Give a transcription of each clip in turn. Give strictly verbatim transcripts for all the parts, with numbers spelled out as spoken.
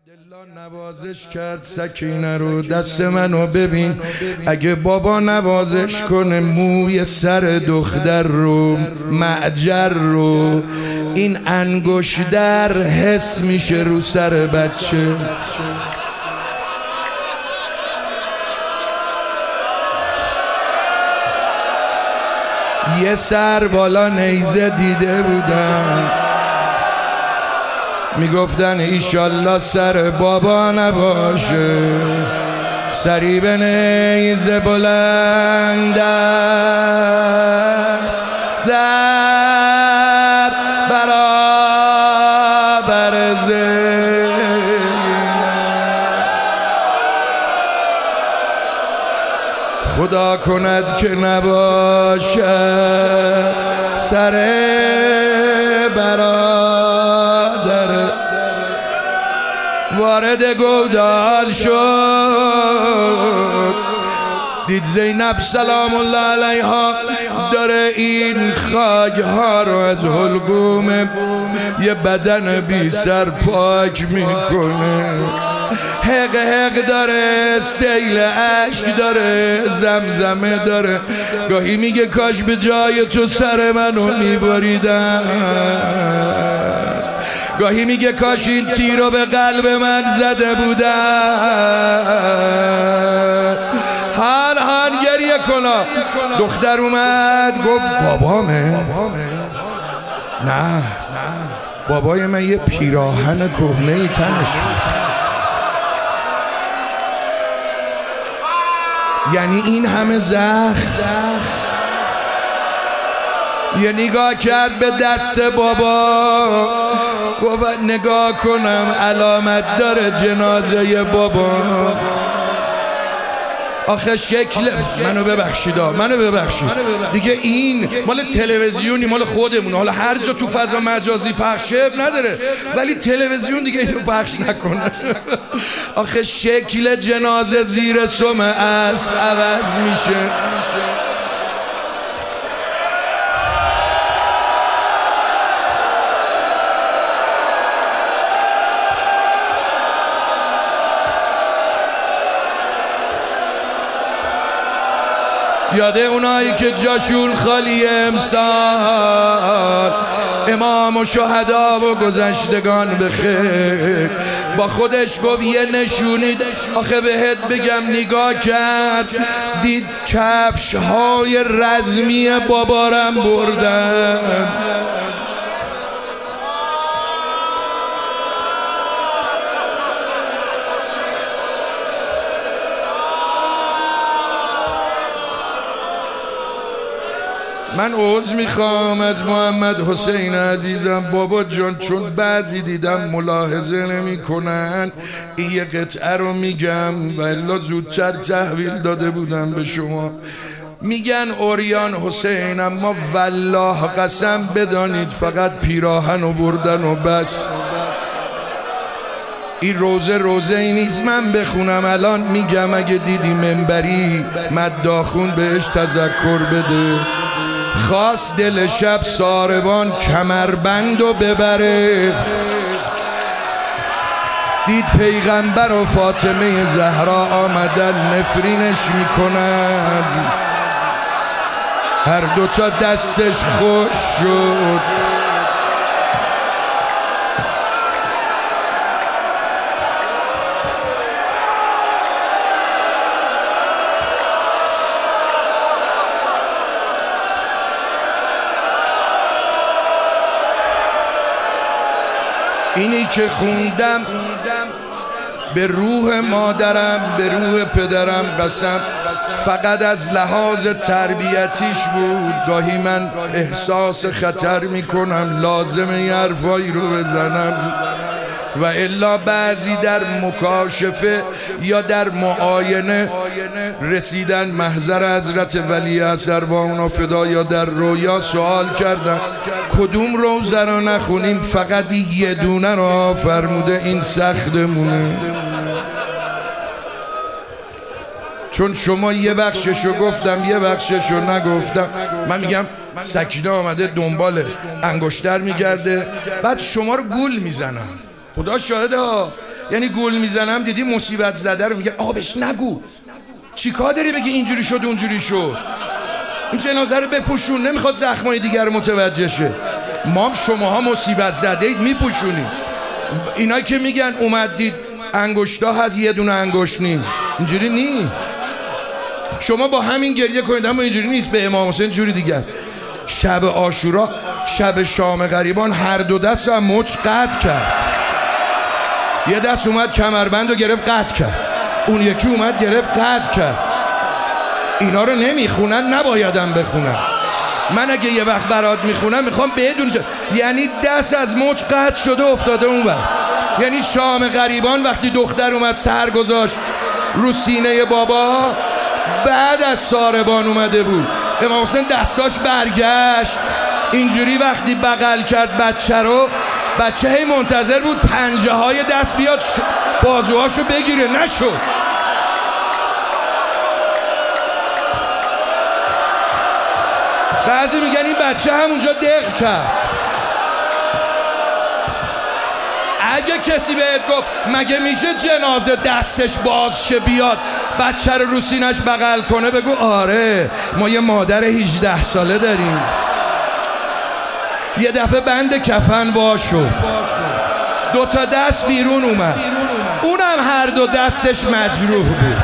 عبدالله نوازش کرد سکینه رو، دست منو ببین اگه بابا نوازش کنه موی سر دختر رو، معجر رو، این انگشتر حس میشه رو سر بچه. یه سر بالا نیزه دیده بودم میگفتن ایشالله سر بابا نباشه، سری به نیزه بلند است در برابر زینب. خدا کند که نباشد سر برادر. وارد گودال شد، دید زینب سلام الله علیها داره این خاک ها رو از حلقوم یه بدن بی سر پاک میکنه. حق حق داره، سیل عشق داره، زمزمه داره. گاهی میگه کاش به جای تو سر منو میبریدم، گاهی میگه کاش این تیر رو به قلب من زده بودن. هر هر گریه کنا. دختر اومد گفت بابامه؟ نه بابای من یه پیراهن کهنه‌ای تنش بود. یعنی این همه زخم؟ یه نگاه کرد به دست بابا، گفت نگاه کنم علامت داره جنازه بابا. آخه شکل منو ببخشید، منو ببخشید دیگه، این مال تلویزیونی، مال خودمونه. حالا هر جا تو فضا مجازی پخش نداره، ولی تلویزیون دیگه اینو پخش نکنه. آخه شکل جنازه زیر سم اسب عوض میشه. یاده اونایی که جاشون خالی امسال، امام و شهدا و گذشتگان بخیر. با خودش گفت یه نشونی آخه بهت بگم. نگاه کرد دید کفش های رزمی بابارم بردن. من عذر میخوام از محمد حسین عزیزم بابا جان، چون بعضی دیدم ملاحظه نمی کنن. این یه قطعه رو میگم و الا زودتر تحویل داده بودم به شما. میگن اوریان حسین، اما والله قسم بدانید فقط پیراهن و بردن و بس. این روزه روزه ای نیست من بخونم الان میگم، اگه دیدی منبری مداخون بهش تذکر بده. خواست دل شب ساربان کمربند و ببره، دید پیغمبر و فاطمه زهرا آمدن نفرینش میکنن. هر دوتا دستش خوش شد. اینی که خوندم به روح مادرم، به روح پدرم قسم، فقط از لحاظ تربیتیش بود. گاهی من احساس خطر میکنم لازمه یه حرفایی رو بزنم و الا بعضی در مکاشفه یا در معاینه رسیدن محضر حضرت ولی اثر و اونا فدا، یا در رویا سوال کردن کدوم روزه رو نخونیم، فقط یه دونه رو فرموده این سختمونه. چون شما یه بخششو گفتم یه بخششو نگفتم. من میگم سکینه آمده دنبال انگشتر میگرده، بعد شما رو گول میزنم. خدا شاهده ها، یعنی گل میزنم دیدی مصیبت زده رو میگه آقا بهش نگو، چیکار داری بگی اینجوری شد اونجوری شد، این جنازه رو بپوشون، نمیخواد زخمای دیگر رو متوجه شه. ما شماها مصیبت زده اید میپوشونید. اینا که میگن اومدید انگشتا هست یه دونه انگشت نی، اینجوری نی. شما با همین گریه کنید اما اینجوری نیست. به امام حسین جوری دیگه. شب عاشورا، شب شام غریبان، هر دو دست رو مچ قطع کرد. یه دست اومد کمربند رو گرفت قطع کرد، اون یکی اومد گرفت قطع کرد. اینا رو نمیخونن، نبایدم بخونن. من اگه یه وقت برات میخونم میخوام بدون جا. یعنی دست از مچ قطع شده افتاده اون وقت. یعنی شام غریبان وقتی دختر اومد سر گذاشت رو سینه بابا، بعد از ساربان اومده بود. امام حسین دستاش برگشت اینجوری وقتی بغل کرد بچه رو، بچه هی منتظر بود پنجه های دست بیاد بازوهاشو بگیره، نشد. بعضی میگن این بچه همونجا دق کرد. اگه کسی بهت گفت مگه میشه جنازه دستش باز شه بیاد بچه رو رو سینش بغل کنه، بگو آره ما یه مادر هجده ساله داریم. یه دفعه بند کفن وا شد، دو تا دست بیرون اومد، اونم هر دو دستش مجروح بود،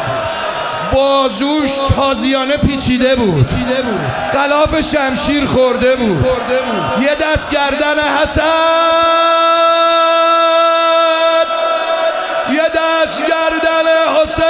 بازوش تازیانه پیچیده بود، غلاف شمشیر خورده بود. یه دست گردن حسن، یه دست گردن حسین.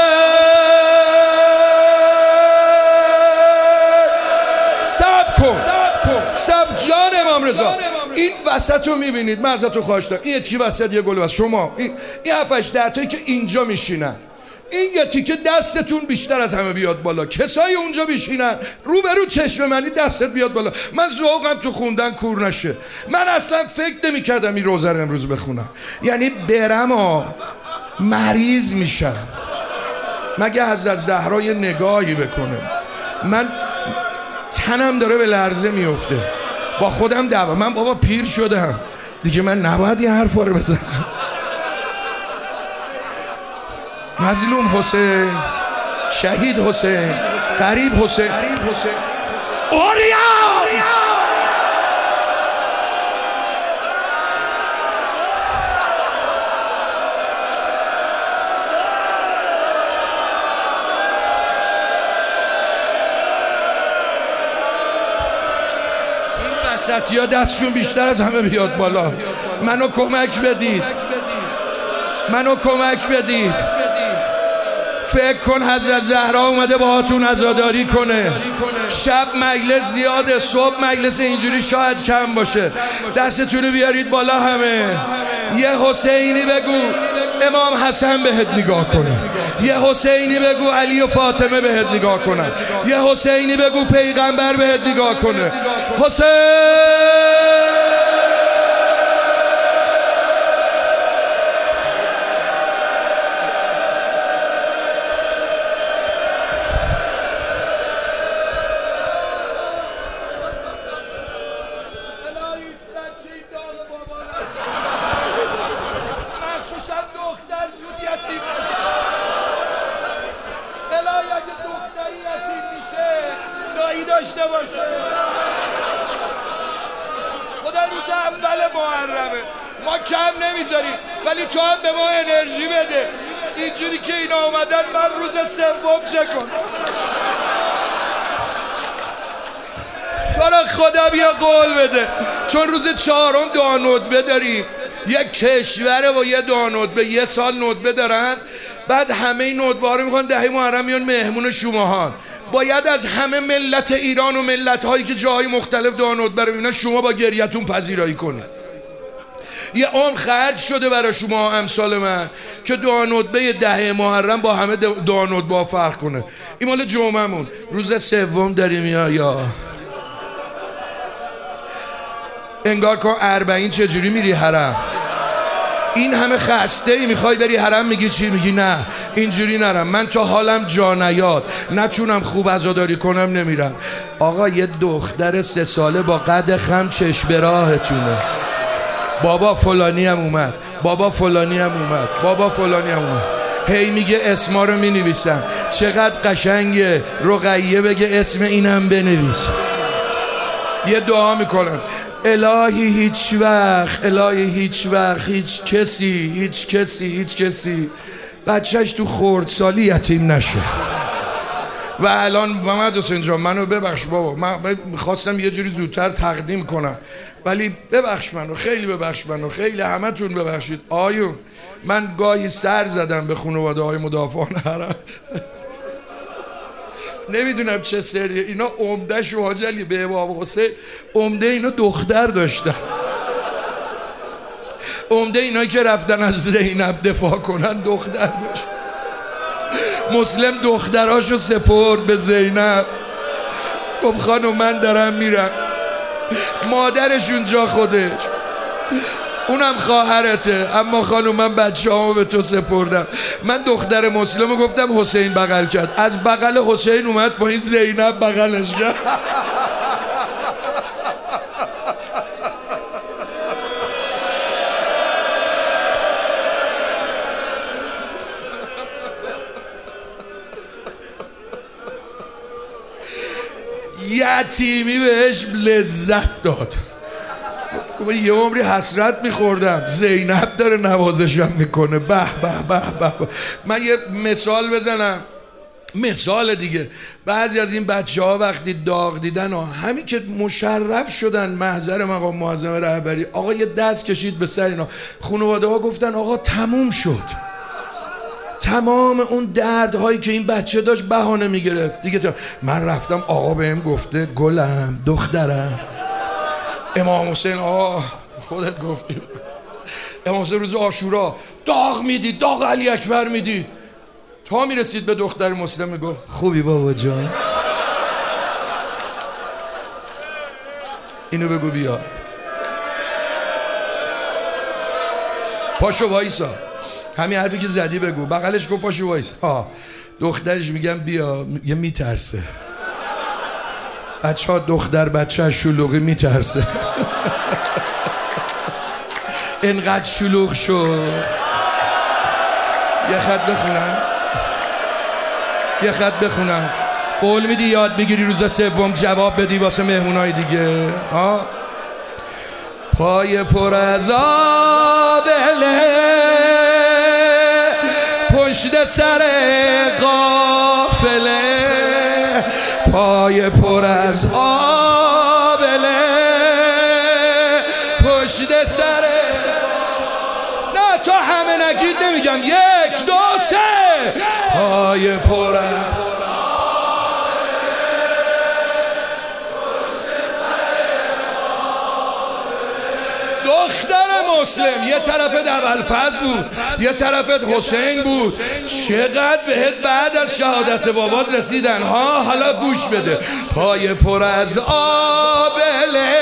سب کن سب جان امام رضا. این وسط رو میبینید، من ازتون خواهش دارم این یکی وسط یه گل وسط شما این این هفتش ده تایی که اینجا میشینن، این یه تیکه دستتون بیشتر از همه بیاد بالا. کسایی اونجا بشینن روبرو چشم منی دستت بیاد بالا. من ذوقم تو خوندن کور نشه. من اصلا فکر نمی کردم این روزه رو امروز بخونم. یعنی برم و مریض میشم مگه حضرت زهرا یه نگاهی بکنه. من تنم داره به لرزه میفته. با خودم دعوا، من بابا پیر شدم دیگه، من نباید این حرفا رو بزنم. مظلوم حسین، شهید حسین، غریب حسین، اوریا. این وسطی ها دستشون بیشتر از همه بیاد بالا. منو کمک بدید، منو کمک بدید. فکر کن حضرت زهرا اومده باهاتون عزاداری کنه. شب مجلس زیاده، صبح مجلس اینجوری شاید کم باشه. دستتونو بیارید بالا همه. یه حسینی بگو امام حسن بهت نگاه کنه، یه حسینی بگو علی و فاطمه بهت نگاه کنن، یه حسینی بگو پیغمبر بهت نگاه کنه. حسین داشته باشه. خدا روز اول محرمه ما کم نمیذاریم، ولی تو هم به ما انرژی بده. اینجوری که اینا اومدن من روز سوم چه کنم؟ تو را خدا بیا قول بده، چون روز چهارم دعا ندبه داریم. یک کشوره و یه دعا ندبه یه سال ندبه دارن، بعد همه این ندبه ها رو میخوان دهه محرم میان مهمون شماهان. باید از همه ملت ایران و ملت هایی که جاهای مختلف دعا ندبه رو میبینن شما با گریتون پذیرایی کنید. یه عمر خرج شده برای شما امثال من که دعا ندبه ده محرم با همه دعا ندبه فرق کنه. این مال جمعمون. روز سوم داریم یا یا انگار کن اربعین چجوری میری حرم؟ این همه خسته ای میخوای بری حرم، میگی چی؟ میگی نه اینجوری نرم، من تا حالم جا نیاد نتونم خوب عزاداری کنم نمیرم. آقا یه دختر سه ساله با قد خم چشم به راهتونه، بابا فلانی هم اومد، بابا فلانی هم اومد، بابا فلانی هم اومد. هی میگه اسما رو مینویسم. چقدر قشنگه رقیه بگه اسم اینم بنویس. یه دعا میکنم الهی هیچ وقت، الهی هیچ وقت هیچ کسی هیچ کسی هیچ کسی بچهش تو خردسالی یتیم نشه. و الان محمد حسین جان منو ببخش بابا، من میخواستم یه جوری زودتر تقدیم کنم ولی ببخش منو، خیلی ببخش منو، خیلی همتون ببخشید. آیون من گاهی سر زدم به خانواده های مدافعان حرم. نمیدونم چه سریه اینا، عمده شو حاج علی به امام حسین عمده اینا دختر داشتن. عمده اینا که رفتن از زینب دفاع کنن دختر داشتن. مسلم دختراشو سپرد به زینب، گفت خانم من دارم میرم. مادرشون جا خودش، اونم خواهرته، اما خانم من بچه هامو به تو سپردم. من دختر مسلمو گفتم حسین بغل کرد، از بغل حسین اومد با این زینب بغلش کرد. یتیمی بهش لذت داد. یه عمری حسرت میخوردم زینب داره نوازشم میکنه. به به به به. من یه مثال بزنم، مثال دیگه. بعضی از این بچه ها وقتی داغ دیدن ها، همین که مشرف شدن محضر مقام معظم رهبری، آقا یه دست کشید به سر اینا. خانواده ها گفتن آقا تموم شد، تمام اون دردهایی که این بچه داشت بهانه میگرفت دیگه. من رفتم آقا بهم گفته گلم دخترم. امام حسین آقا خودت گفتی، امام حسین روز عاشورا داغ میدید، داغ علی اکبر میدید، تا میرسید به دختر مسلم میگو خوبی بابا جان، اینو بگو بیا، پاشو وایسا، همین حرفی که زدی بگو. بغلش گفت پاشو وایسا. ها دخترش میگم بیا، یه میترسه. بچه ها دختر بچه از شلوغی میترسه. اینقدر شلوغ شد. یه خط بخونم، یه خط بخونم. قول میدی یاد بگیری روز سوم جواب بدی واسه مهمونای دیگه؟ ها پای پر از آبله پشت سر قافله، پای پر از آبله پشت سر. نه تا همه نگید نمیگم، یک دو سه. پای پر از دختر مسلم، یه طرفت ابوالفضل بود یه طرفت حسین بود. چقدر بهت بعد از شهادت بابات رسیدن ها. حالا گوش بده. پای پر از آبله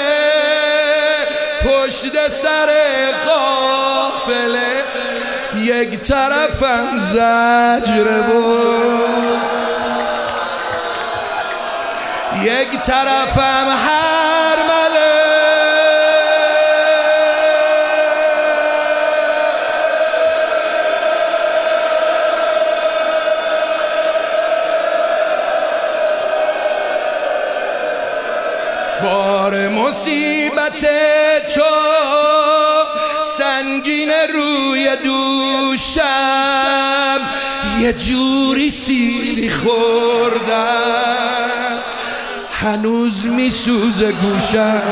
پشت سر قافله، یک طرفم زجره بود یک طرفم هرمله. بار مصیبت تو سنگین روی دوشم، یه جوری سیلی خوردم هنوز میسوزه گوشم.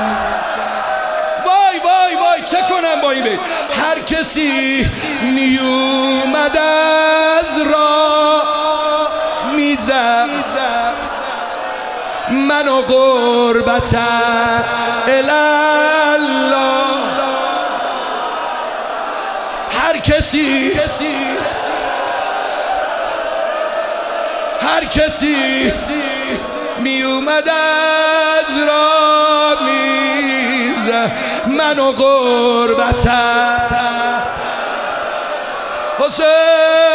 وای وای وای چه کنم با این بیت؟ هر کسی میومد از راه میزد منو قربتا الله. هر کسی هر کسی می اومد از را میزه منو قربتا. حسین